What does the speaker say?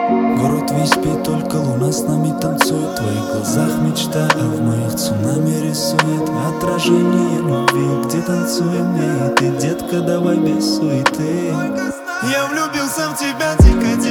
Город весь спит, только луна с нами танцует. В твоих глазах мечта, а в моих цунами рисует отражение любви. Где танцуем я и ты, детка, давай без суеты. Я влюбился в тебя дико,